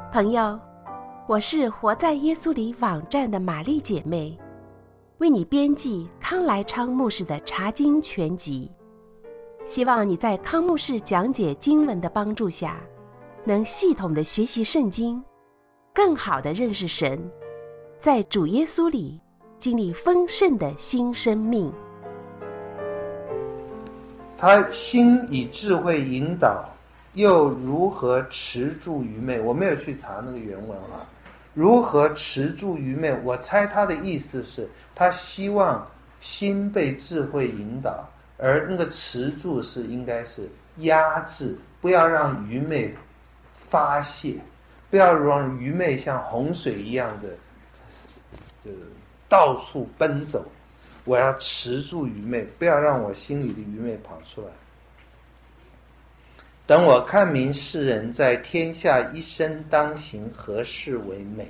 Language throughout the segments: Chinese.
朋友，我是活在耶稣里网站的玛丽姐妹，为你编辑康来昌牧师的查经全集，希望你在康牧师讲解经文的帮助下，能系统的学习圣经，更好的认识神，在主耶稣里经历丰盛的新生命。 他心以智慧引导，又如何持住愚昧？我没有去查那个原文啊。如何持住愚昧？我猜他的意思是，他希望心被智慧引导，而那个持住是应该是压制，不要让愚昧发泄，不要让愚昧像洪水一样的到处奔走。我要持住愚昧，不要让我心里的愚昧跑出来。等我看明世人在天下一生当行何事为美。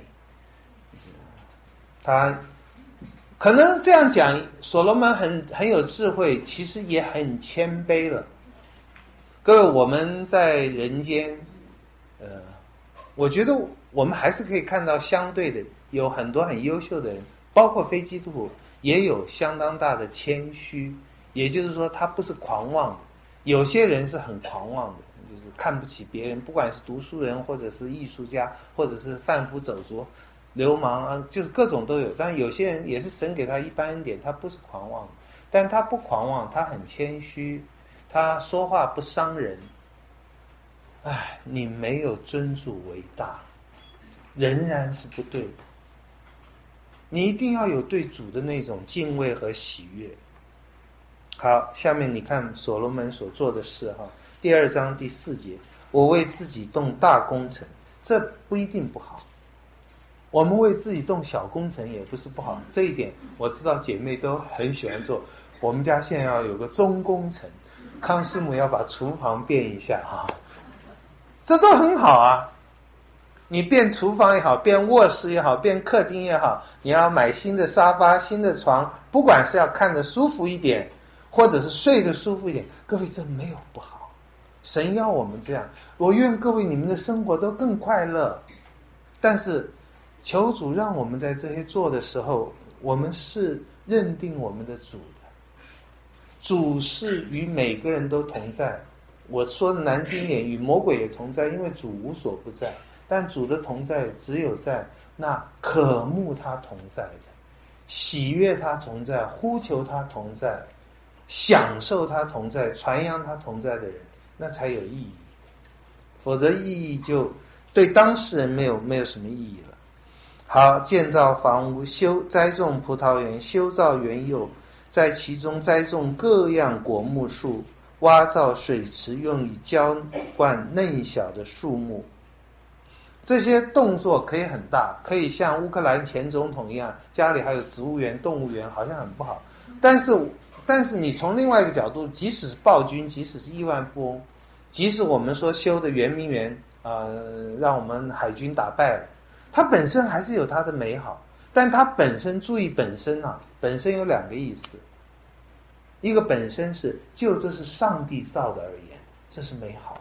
他可能这样讲，所罗门很有智慧，其实也很谦卑了。各位，我们在人间我觉得我们还是可以看到相对的有很多很优秀的人，包括非基督徒也有相当大的谦虚，也就是说他不是狂妄的。有些人是很狂妄的，就是看不起别人，不管是读书人或者是艺术家或者是贩夫走卒流氓啊，就是各种都有。但有些人也是神给他一般恩典，他不是狂妄的，但他不狂妄，他很谦虚，他说话不伤人。你没有尊主为大，仍然是不对的。你一定要有对主的那种敬畏和喜悦。好，下面你看所罗门所做的事哈，第2章第4节，我为自己动大工程，这不一定不好。我们为自己动小工程也不是不好，这一点我知道姐妹都很喜欢做。我们家现在要有个中工程，康师母要把厨房变一下哈，这都很好啊。你变厨房也好，变卧室也好，变客厅也好，你要买新的沙发、新的床，不管是要看得舒服一点，或者是睡得舒服一点，各位这没有不好。神要我们这样，我愿各位你们的生活都更快乐。但是求主让我们在这些做的时候，我们是认定我们的主的，主是与每个人都同在。我说的难听点，与魔鬼也同在，因为主无所不在。但主的同在只有在那渴慕他同在的，喜悦他同在，呼求他同在，享受他同在，传扬他同在的人，那才有意义。否则意义就对当事人没有什么意义了。好，建造房屋，栽种葡萄园，修造园囿，在其中栽种各样果木树，挖造水池，用以浇灌嫩小的树木。这些动作可以很大，可以像乌克兰前总统一样，家里还有植物园、动物园，好像很不好。但是你从另外一个角度，即使是暴君，即使是亿万富翁，即使我们说修的圆明园让我们海军打败了，它本身还是有它的美好。但它本身，注意本身本身有2个意思。一个本身是就这是上帝造的而言，这是美好的。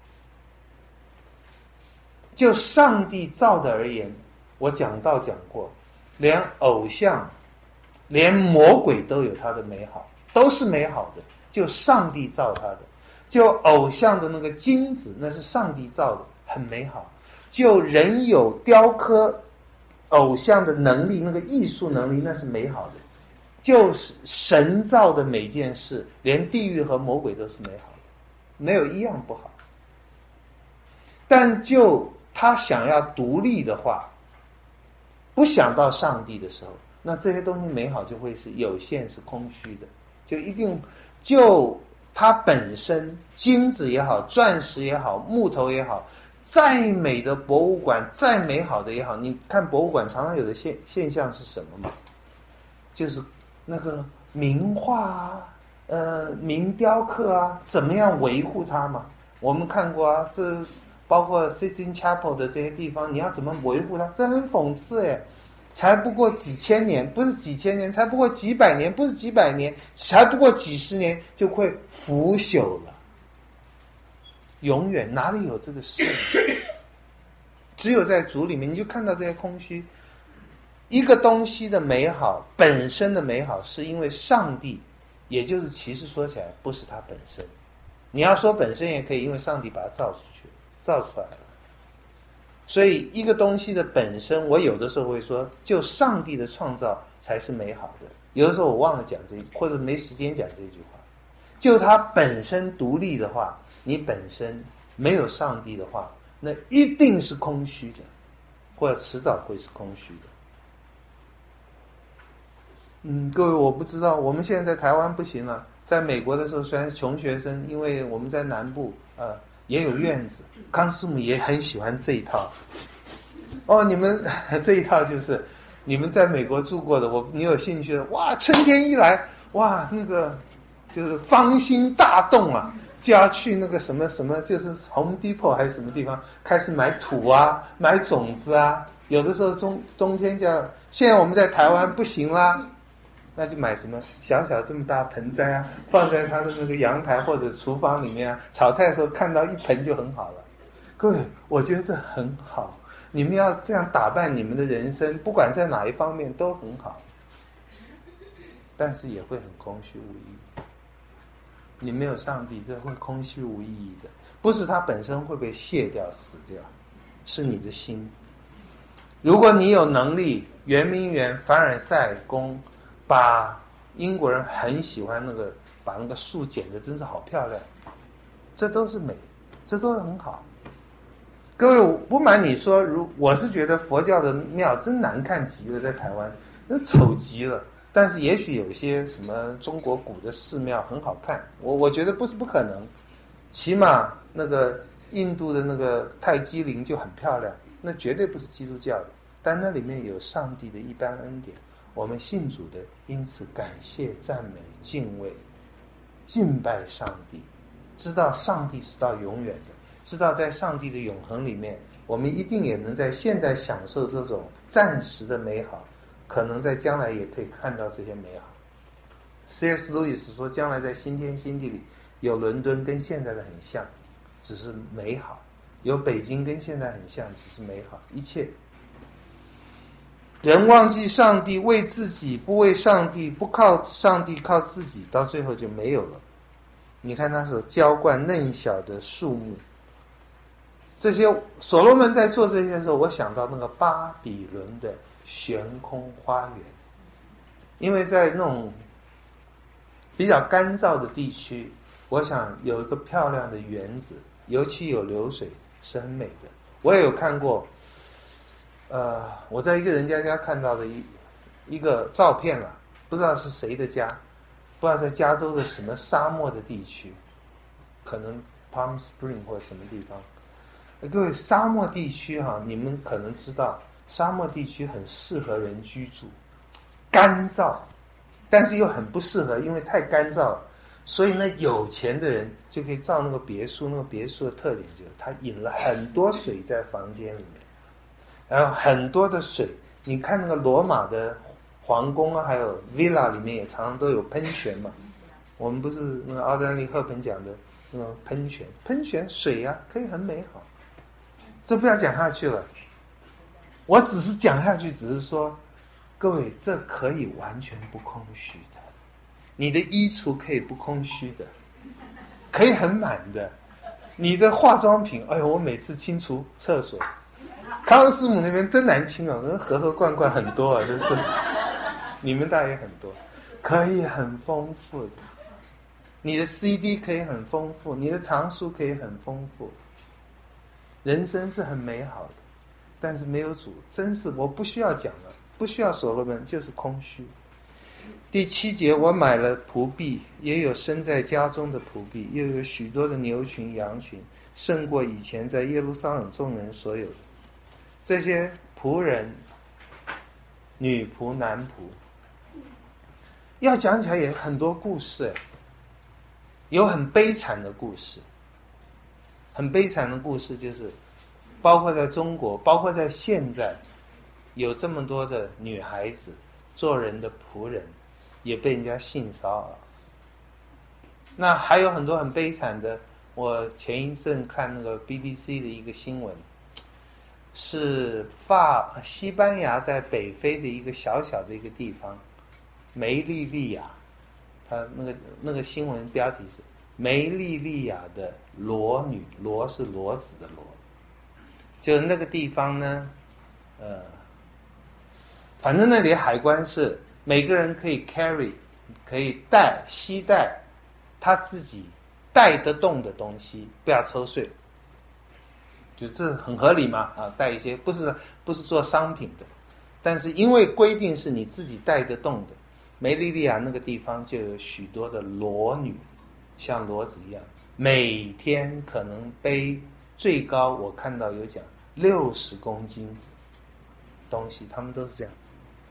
就上帝造的而言，我讲过，连偶像连魔鬼都有它的美好，都是美好的。就上帝造它的，就偶像的那个金子，那是上帝造的，很美好。就人有雕刻偶像的能力，那个艺术能力，那是美好的。就是神造的每件事，连地狱和魔鬼都是美好的，没有一样不好。但就他想要独立的话，不想到上帝的时候，那这些东西美好就会是有限，是空虚的。就一定就它本身，金子也好，钻石也好，木头也好，再美的博物馆，再美好的也好，你看博物馆常常有的现象是什么嘛？就是那个名画名雕刻怎么样维护它嘛？我们看过这包括 Sistine Chapel 的这些地方，你要怎么维护它？这很讽刺耶，才不过几千年，不是几千年，才不过几百年，不是几百年，才不过几十年就会腐朽了。永远哪里有这个事？ 只有在主里面，你就看到这些空虚。一个东西的美好，本身的美好，是因为上帝，也就是其实说起来不是它本身。你要说本身也可以，因为上帝把它造出去，造出来了。所以一个东西的本身，我有的时候会说，就上帝的创造才是美好的。有的时候我忘了讲这，或者没时间讲这句话。就它本身独立的话，你本身没有上帝的话，那一定是空虚的，或者迟早会是空虚的。各位，我不知道，我们现在在台湾不行了。在美国的时候，虽然是穷学生，因为我们在南部，也有院子。康师母也很喜欢这一套。哦，你们这一套就是你们在美国住过的，你有兴趣的，哇，春天一来，哇，那个就是芳心大动啊，就要去那个什么什么，就是Home Depot还是什么地方，开始买土啊，买种子啊。有的时候冬天现在我们在台湾不行啦。那就买什么小小这么大盆栽啊，放在他的那个阳台或者厨房里面啊，炒菜的时候看到一盆就很好了。各位，我觉得这很好，你们要这样打扮你们的人生，不管在哪一方面都很好，但是也会很空虚无意义。你没有上帝，这会空虚无意义的，不是它本身会被卸掉死掉，是你的心。如果你有能力，圆明园凡尔赛宫把英国人很喜欢把那个树剪得真是好漂亮，这都是美，这都很好。各位，我不瞒你说，我是觉得佛教的庙真难看极了，在台湾那丑极了。但是也许有些什么中国古的寺庙很好看，我觉得不是不可能。起码那个印度的那个泰姬陵就很漂亮，那绝对不是基督教的，但那里面有上帝的一般恩典。我们信主的，因此感谢、赞美、敬畏、敬拜上帝，知道上帝是到永远的，知道在上帝的永恒里面，我们一定也能在现在享受这种暂时的美好，可能在将来也可以看到这些美好。C.S. 路易斯说，将来在新天新地里，有伦敦跟现在的很像，只是美好；有北京跟现在很像，只是美好。一切人忘记上帝，为自己不为上帝，不靠上帝靠自己，到最后就没有了。你看他所浇灌嫩小的树木，这些所罗门在做这些的时候，我想到那个巴比伦的悬空花园。因为在那种比较干燥的地区，我想有一个漂亮的园子，尤其有流水，是很美的。我也有看过我在一个人家看到的一个照片了，不知道是谁的家，不知道在加州的什么沙漠的地区，可能 Palm Spring 或者什么地方。各位，沙漠地区你们可能知道，沙漠地区很适合人居住，干燥，但是又很不适合，因为太干燥了。所以呢，有钱的人就可以造那个别墅，那个别墅的特点就是它引了很多水在房间里面。然后很多的水，你看那个罗马的皇宫啊，还有 villa 里面也常常都有喷泉嘛。我们不是那个奥黛丽·赫本讲的那种喷泉水啊，可以很美好。这不要讲下去了，我只是讲下去，只是说，各位，这可以完全不空虚的，你的衣橱可以不空虚的，可以很满的，你的化妆品，哎呦，我每次清除厕所。康师母那边真难清哦，那盒罐很多啊，真你们大也很多，可以很丰富的。你的 CD 可以很丰富，你的藏书可以很丰富。人生是很美好的，但是没有主，真是我不需要讲了，不需要所罗门，就是空虚。第7节，我买了仆婢，也有生在家中的仆婢，又有许多的牛群羊群，胜过以前在耶路撒冷众人所有的。这些仆人，女仆、男仆，要讲起来也很多故事，有很悲惨的故事。很悲惨的故事就是，包括在中国，包括在现在，有这么多的女孩子做人的仆人，也被人家性骚扰。那还有很多很悲惨的，我前一阵看那个 BBC 的一个新闻， 是西班牙在北非的一个小小的一个地方，梅利利亚，他那个新闻标题是梅利利亚的裸女，裸是骡子的骡，就那个地方呢，反正那里海关是每个人可以 carry， 可以携带他自己带得动的东西，不要抽税。就这很合理嘛，带一些不是做商品的，但是因为规定是你自己带得动的，梅利利亚那个地方就有许多的裸女，像骡子一样，每天可能背最高我看到有讲60公斤东西，他们都是这样。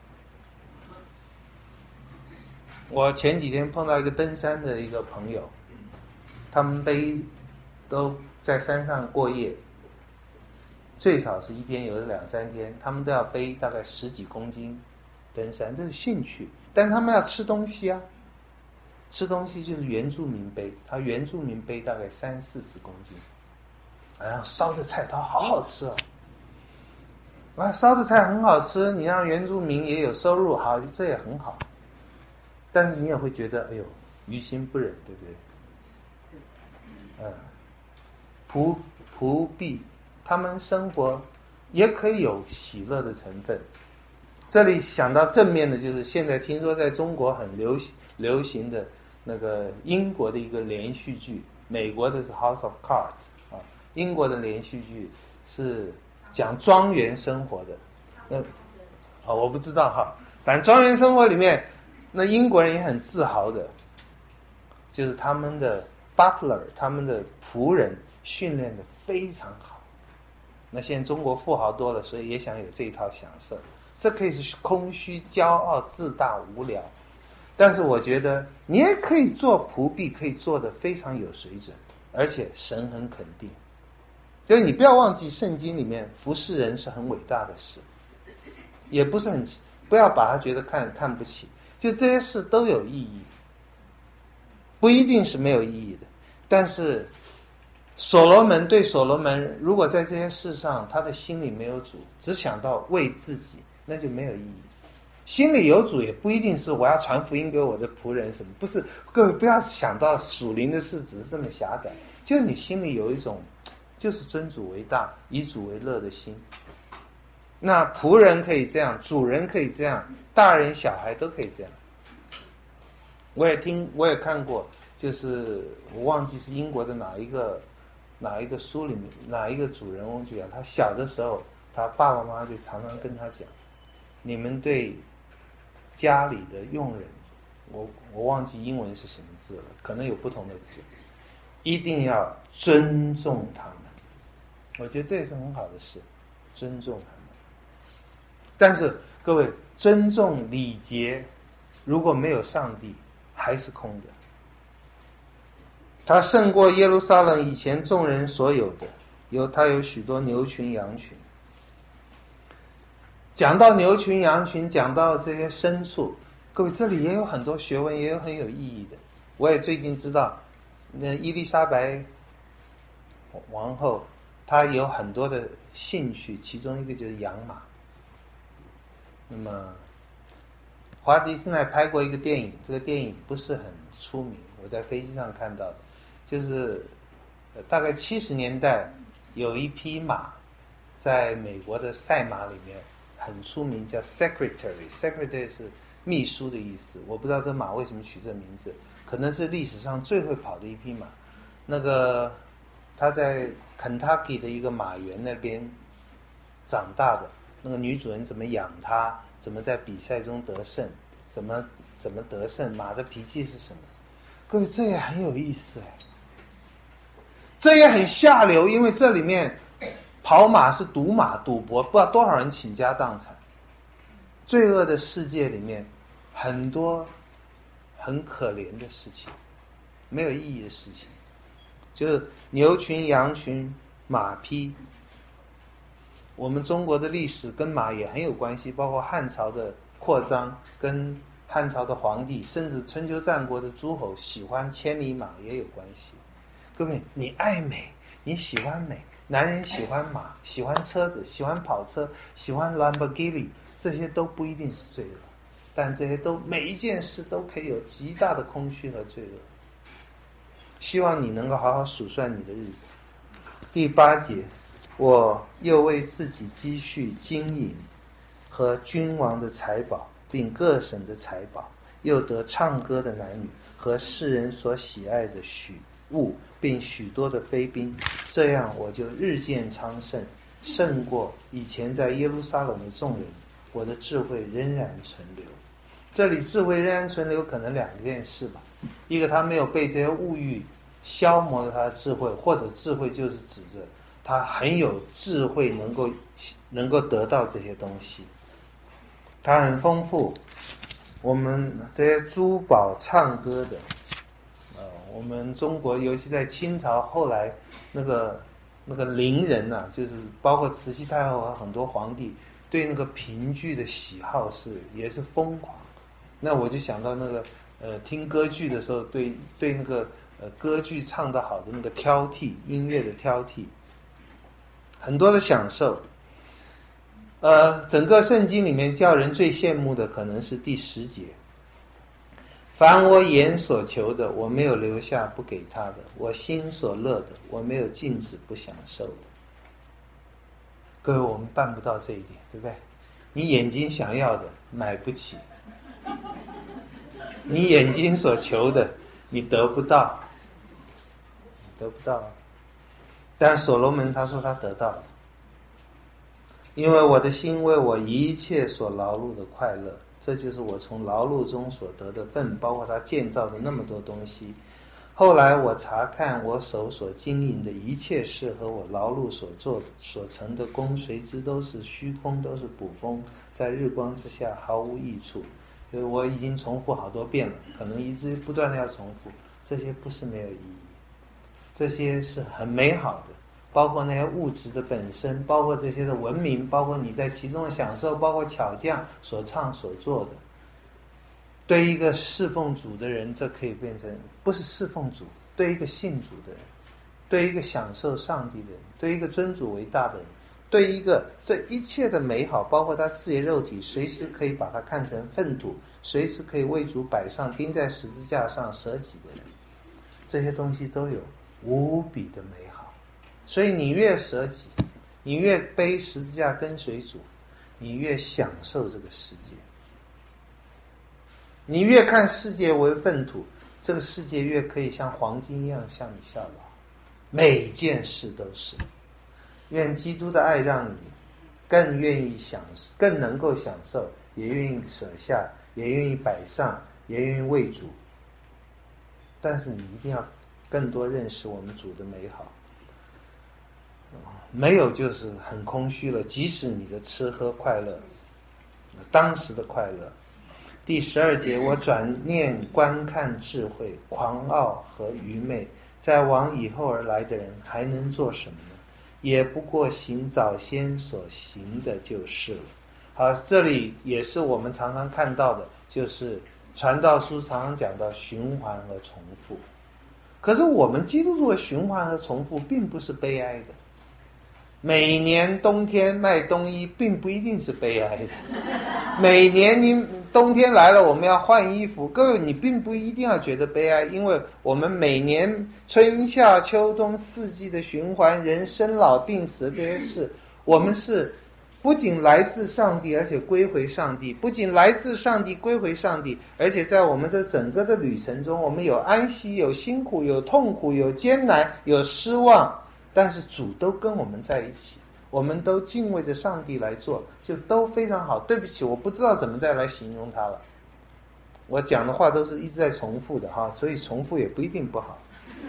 我前几天碰到一个登山的一个朋友，他们都在山上过夜，最少是一天，有的2-3天，他们都要背大概10几公斤登山，这是兴趣。但是他们要吃东西啊，吃东西就是原住民背，他原住民背大概30-40公斤，然后烧的菜它好好吃啊，烧的菜很好吃，你让原住民也有收入，好，这也很好。但是你也会觉得，哎呦，于心不忍，对不对？仆婢，他们生活也可以有喜乐的成分。这里想到正面的就是现在听说在中国很流行的那个英国的一个连续剧，美国的是 House of Cards 英国的连续剧是讲庄园生活的。我不知道哈，反正庄园生活里面，那英国人也很自豪的，就是他们的 butler， 他们的仆人训练的非常好。那现在中国富豪多了，所以也想有这一套享受。这可以是空虚、骄傲、自大、无聊。但是我觉得你也可以做仆婢，可以做得非常有水准，而且神很肯定。所以你不要忘记圣经里面服侍人是很伟大的事，也不是不要把它觉得看不起，就这些事都有意义，不一定是没有意义的。但是所罗门如果在这些事上他的心里没有主，只想到为自己，那就没有意义。心里有主也不一定是我要传福音给我的仆人什么，不是，各位不要想到属灵的事只是这么狭窄，就是你心里有一种就是尊主为大以主为乐的心。那仆人可以这样，主人可以这样，大人小孩都可以这样。我也看过，就是我忘记是英国的哪一个书里面哪一个主人翁就讲，他小的时候他爸爸妈妈就常常跟他讲，你们对家里的佣人，我忘记英文是什么字了，可能有不同的字，一定要尊重他们。我觉得这也是很好的事，尊重他们。但是各位，尊重礼节如果没有上帝还是空的。他胜过耶路撒冷以前众人所有的，他有许多牛群羊群。讲到牛群羊群，讲到这些牲畜，各位这里也有很多学问，也有很有意义的。我也最近知道，那伊丽莎白王后她有很多的兴趣，其中一个就是养马。那么华迪斯奈拍过一个电影，这个电影不是很出名，我在飞机上看到的，就是大概70年代有一匹马在美国的赛马里面很出名，叫 Secretary 是秘书的意思。我不知道这马为什么取这名字，可能是历史上最会跑的一匹马。那个他在 Kentucky 的一个马园那边长大的，那个女主人怎么养他，怎么在比赛中得胜，怎么得胜，马的脾气是什么。各位，这也很有意思这也很下流，因为这里面跑马是赌马赌博，不知道多少人倾家荡产。罪恶的世界里面很多很可怜的事情，没有意义的事情，就是牛群羊群马匹。我们中国的历史跟马也很有关系，包括汉朝的扩张跟汉朝的皇帝，甚至春秋战国的诸侯喜欢千里马也有关系。各位，你爱美，你喜欢美， 男人喜欢马，喜欢车子，喜欢跑车，喜欢兰博基尼，这些都不一定是罪恶，但这些都每一件事都可以有极大的空虚和罪恶。希望你能够好好数算你的日子。第8节，我又为自己积蓄金银和君王的财宝，并各省的财宝，又得唱歌的男女和世人所喜爱的许物，并许多的妃嫔，这样我就日渐昌盛，胜过以前在耶路撒冷的众人，我的智慧仍然存留。这里智慧仍然存留可能2件事吧，一个他没有被这些物欲消磨了他的智慧，或者智慧就是指着他很有智慧能够得到这些东西，他很丰富。我们这些珠宝唱歌的我们中国尤其在清朝后来那个伶人啊，就是包括慈禧太后和很多皇帝对那个评剧的喜好也是疯狂。那我就想到那个听歌剧的时候对那个歌剧唱得好的那个挑剔，音乐的挑剔，很多的享受。整个圣经里面叫人最羡慕的可能是第10节，凡我眼所求的，我没有留下不给他的；我心所乐的，我没有禁止不享受的。各位，我们办不到这一点，对不对？你眼睛想要的买不起，你眼睛所求的你得不到，但所罗门他说他得到了，因为我的心为我一切所劳碌的快乐，这就是我从劳碌中所得的份，包括他建造的那么多东西。后来我查看我手所经营的一切事和我劳碌所做所成的功，谁知都是虚空，都是捕风，在日光之下毫无益处。所以我已经重复好多遍了，可能一直不断的要重复，这些不是没有意义，这些是很美好的，包括那些物质的本身，包括这些的文明，包括你在其中的享受，包括巧匠所唱所做的。对一个侍奉主的人，这可以变成不是侍奉主，对一个信主的人，对一个享受上帝的人，对一个尊主为大的人，对一个这一切的美好，包括他自己肉体随时可以把它看成粪土，随时可以为主摆上钉在十字架上舍己的人，这些东西都有无比的美好。所以你越舍己，你越背十字架跟随主，你越享受这个世界。你越看世界为粪土，这个世界越可以像黄金一样向你效劳。每件事都是。愿基督的爱让你更愿意更能够享受，也愿意舍下，也愿意摆上，也愿意为主。但是你一定要更多认识我们主的美好。没有就是很空虚了，即使你的吃喝快乐，当时的快乐。第12节，我转念观看智慧、狂傲和愚昧，在往以后而来的人还能做什么呢？也不过行早先所行的就是了。好，这里也是我们常常看到的，就是传道书常常讲到循环和重复。可是我们基督徒的循环和重复并不是悲哀的。每年冬天卖冬衣并不一定是悲哀的，每年你冬天来了我们要换衣服，各位你并不一定要觉得悲哀，因为我们每年春夏秋冬4季的循环，人生老病死这些事，我们是不仅来自上帝，而且归回上帝，不仅来自上帝归回上帝，而且在我们这整个的旅程中，我们有安息，有辛苦，有痛苦，有艰难，有失望，但是主都跟我们在一起，我们都敬畏着上帝来做，就都非常好。对不起，我不知道怎么再来形容它了，我讲的话都是一直在重复的哈，所以重复也不一定不好。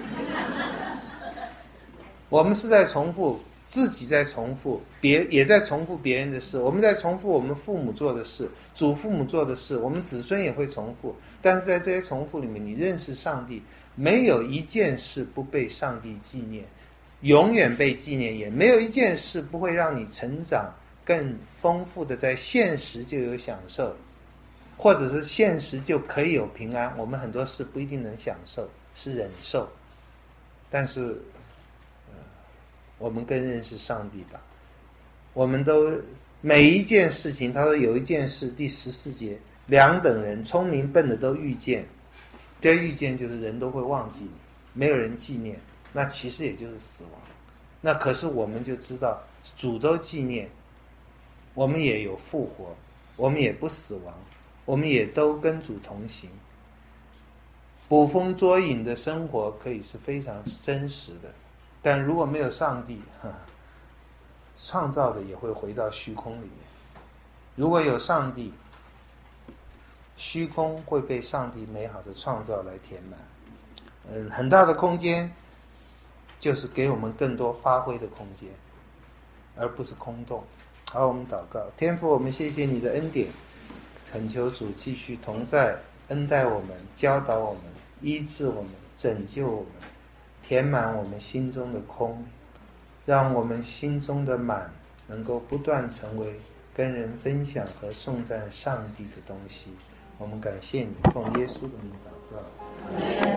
我们是在重复，自己在重复，也在重复别人的事，我们在重复我们父母做的事，祖父母做的事，我们子孙也会重复。但是在这些重复里面，你认识上帝，没有一件事不被上帝纪念，永远被纪念，也没有一件事不会让你成长更丰富的，在现实就有享受，或者是现实就可以有平安。我们很多事不一定能享受，是忍受，但是我们更认识上帝吧。我们都每一件事情，他说有一件事，第14节，两等人，聪明笨的都遇见。这遇见就是人都会忘记，没有人纪念，那其实也就是死亡。那可是我们就知道，主都纪念，我们也有复活，我们也不死亡，我们也都跟主同行。捕风捉影的生活可以是非常真实的，但如果没有上帝，创造的也会回到虚空里面。如果有上帝，虚空会被上帝美好的创造来填满。很大的空间就是给我们更多发挥的空间，而不是空洞。好，我们祷告。天父，我们谢谢你的恩典，恳求主继续同在，恩待我们，教导我们，医治我们，拯救我们，填满我们心中的空，让我们心中的满能够不断成为跟人分享和颂赞上帝的东西。我们感谢你，奉耶稣的名祷告。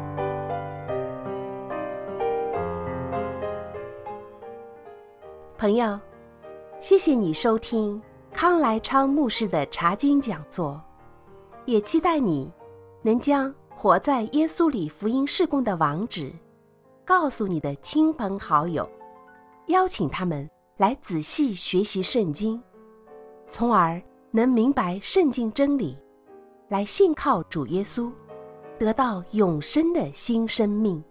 朋友，谢谢你收听康来昌牧师的查经讲座，也期待你能将活在耶稣里福音事工的网址告诉你的亲朋好友，邀请他们来仔细学习圣经，从而能明白圣经真理，来信靠主耶稣，得到永生的新生命。